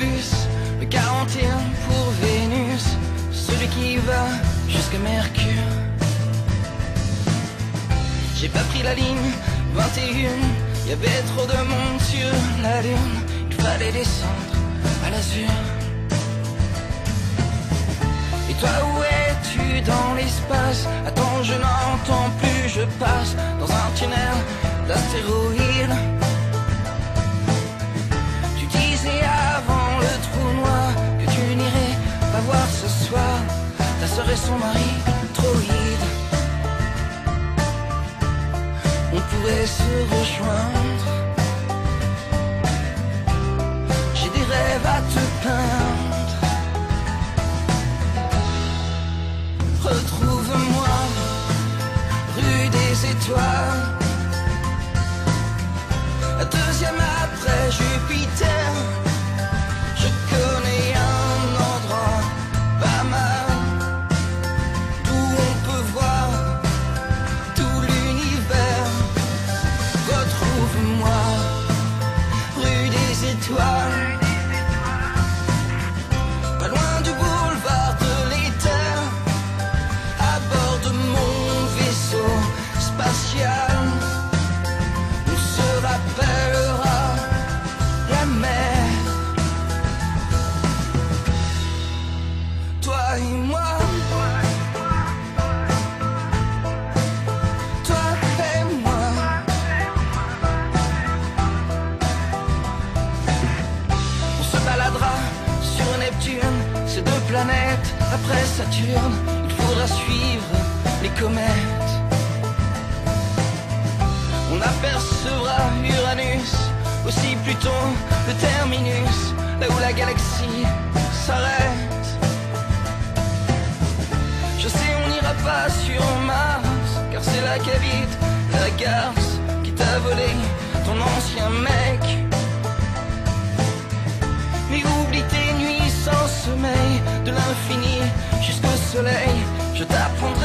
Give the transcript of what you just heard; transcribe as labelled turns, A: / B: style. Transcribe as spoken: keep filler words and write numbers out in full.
A: Phébus, le quarante et un pour Vénus, celui qui va jusqu'à Mercure. J'ai pas pris la ligne vingt et un, y avait trop de monde sur la lune, il fallait descendre à l'azur. Et toi où es-tu dans l'espace? Attends, je n'entends plus, je passe dans un tunnel d'astéroïdes. Tu disais avant le trou noir que tu n'irais pas voir ce soir ta sœur et son mari droïde. On pourrait se rejoindre, j'ai des rêves à te peindre. Retrouve-moi, rue des Étoiles, la deuxième après Jupiter. Je connais un endroit pas mal, d'où on peut voir tout l'univers. Retrouve-moi, rue des Étoiles, pas loin du boulevard de l'Éther, à bord de mon vaisseau spatial. On se rappellera la mer, toi et moi, toi et moi. On se baladera sur Neptune, ces deux planètes après Saturne. Il faudra suivre les comètes. On apercevra Uranus, aussi Pluton, le terminus, là où la galaxie s'arrête. Je sais, on n'ira pas sur Mars, car c'est là qu'habite la garce qui t'a volé ton ancien mec. Mais oublie tes nuits sans sommeil, de l'infini jusqu'au soleil, je t'apprendrai